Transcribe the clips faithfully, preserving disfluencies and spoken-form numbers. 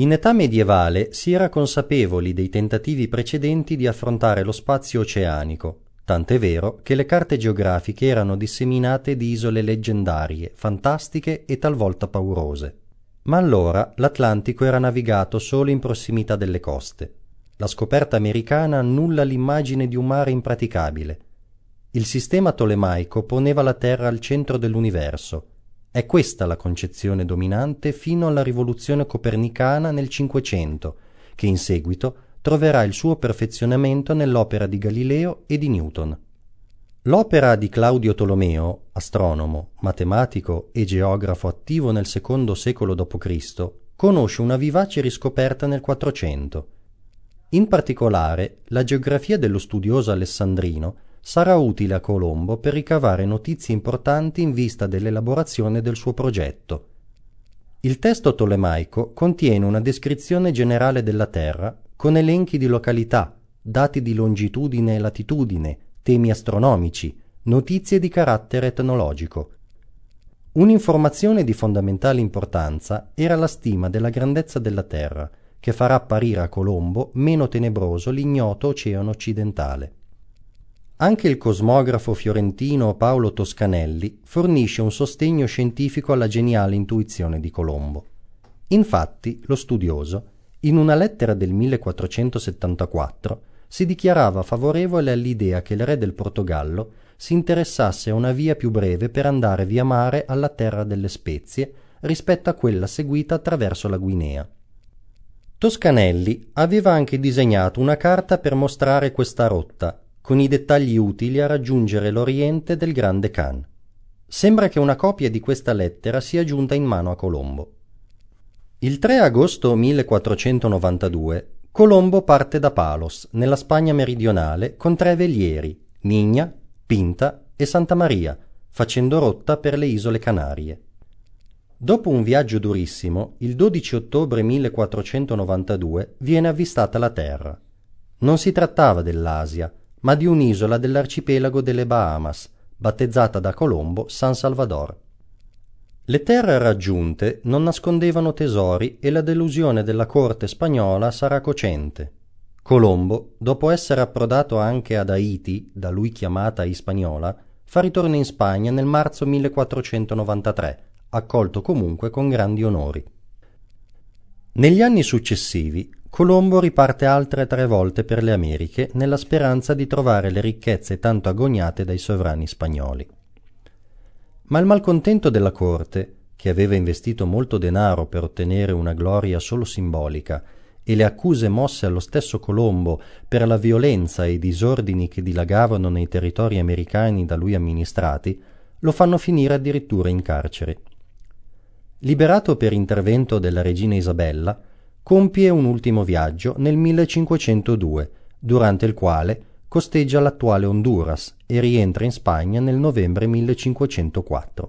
In età medievale si era consapevoli dei tentativi precedenti di affrontare lo spazio oceanico, tant'è vero che le carte geografiche erano disseminate di isole leggendarie, fantastiche e talvolta paurose. Ma allora l'Atlantico era navigato solo in prossimità delle coste. La scoperta americana annulla l'immagine di un mare impraticabile. Il sistema tolemaico poneva la Terra al centro dell'universo. È questa la concezione dominante fino alla rivoluzione copernicana nel Cinquecento, che in seguito troverà il suo perfezionamento nell'opera di Galileo e di Newton. L'opera di Claudio Tolomeo, astronomo, matematico e geografo attivo nel secondo secolo dopo Cristo, conosce una vivace riscoperta nel Quattrocento. In particolare, la geografia dello studioso alessandrino sarà utile a Colombo per ricavare notizie importanti in vista dell'elaborazione del suo progetto. Il testo tolemaico contiene una descrizione generale della Terra con elenchi di località, dati di longitudine e latitudine, temi astronomici, notizie di carattere etnologico. Un'informazione di fondamentale importanza era la stima della grandezza della Terra, che farà apparire a Colombo meno tenebroso l'ignoto oceano occidentale. Anche il cosmografo fiorentino Paolo Toscanelli fornisce un sostegno scientifico alla geniale intuizione di Colombo. Infatti, lo studioso, in una lettera del millequattrocentosettantaquattro, si dichiarava favorevole all'idea che il re del Portogallo si interessasse a una via più breve per andare via mare alla terra delle spezie rispetto a quella seguita attraverso la Guinea. Toscanelli aveva anche disegnato una carta per mostrare questa rotta, con i dettagli utili a raggiungere l'oriente del Grande Khan. Sembra che una copia di questa lettera sia giunta in mano a Colombo. Il tre agosto millequattrocentonovantadue Colombo parte da Palos, nella Spagna meridionale, con tre velieri, Niña, Pinta e Santa Maria, facendo rotta per le isole Canarie. Dopo un viaggio durissimo, il dodici ottobre millequattrocentonovantadue viene avvistata la Terra. Non si trattava dell'Asia, ma di un'isola dell'arcipelago delle Bahamas, battezzata da Colombo San Salvador. Le terre raggiunte non nascondevano tesori e la delusione della corte spagnola sarà cocente. Colombo, dopo essere approdato anche ad Haiti, da lui chiamata Hispaniola, fa ritorno in Spagna nel marzo millequattrocentonovantatré, accolto comunque con grandi onori. Negli anni successivi, Colombo riparte altre tre volte per le Americhe nella speranza di trovare le ricchezze tanto agognate dai sovrani spagnoli. Ma il malcontento della corte, che aveva investito molto denaro per ottenere una gloria solo simbolica, e le accuse mosse allo stesso Colombo per la violenza e i disordini che dilagavano nei territori americani da lui amministrati, lo fanno finire addirittura in carcere. Liberato per intervento della regina Isabella, compie un ultimo viaggio nel millecinquecentodue, durante il quale costeggia l'attuale Honduras e rientra in Spagna nel novembre millecinquecentoquattro.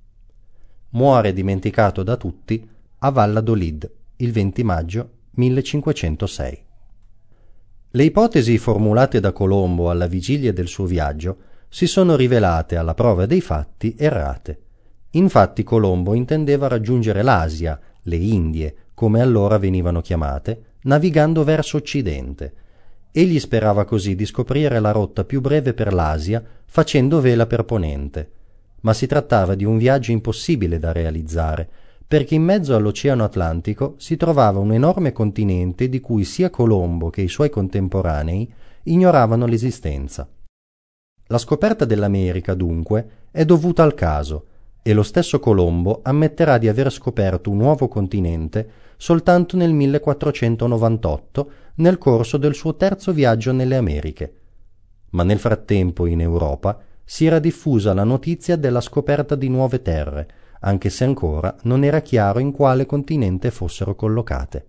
Muore dimenticato da tutti a Valladolid il venti maggio millecinquecentosei. Le ipotesi formulate da Colombo alla vigilia del suo viaggio si sono rivelate alla prova dei fatti errate. Infatti Colombo intendeva raggiungere l'Asia, le Indie, come allora venivano chiamate, navigando verso occidente. Egli sperava così di scoprire la rotta più breve per l'Asia facendo vela per ponente. Ma si trattava di un viaggio impossibile da realizzare, perché in mezzo all'Oceano Atlantico si trovava un enorme continente di cui sia Colombo che i suoi contemporanei ignoravano l'esistenza. La scoperta dell'America, dunque, è dovuta al caso, e lo stesso Colombo ammetterà di aver scoperto un nuovo continente soltanto nel millequattrocentonovantotto, nel corso del suo terzo viaggio nelle Americhe. Ma nel frattempo in Europa si era diffusa la notizia della scoperta di nuove terre, anche se ancora non era chiaro in quale continente fossero collocate.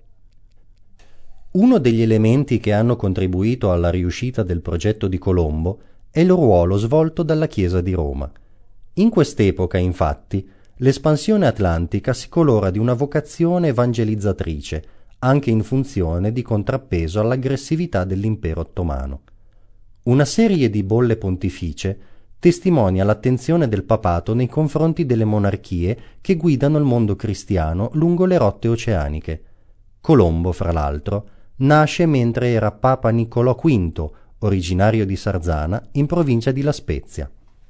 Uno degli elementi che hanno contribuito alla riuscita del progetto di Colombo è il ruolo svolto dalla Chiesa di Roma. In quest'epoca, infatti, l'espansione atlantica si colora di una vocazione evangelizzatrice, anche in funzione di contrappeso all'aggressività dell'impero ottomano. Una serie di bolle pontificie testimonia l'attenzione del papato nei confronti delle monarchie che guidano il mondo cristiano lungo le rotte oceaniche. Colombo, fra l'altro, nasce mentre era Papa Niccolò quinto, originario di Sarzana, in provincia di La Spezia.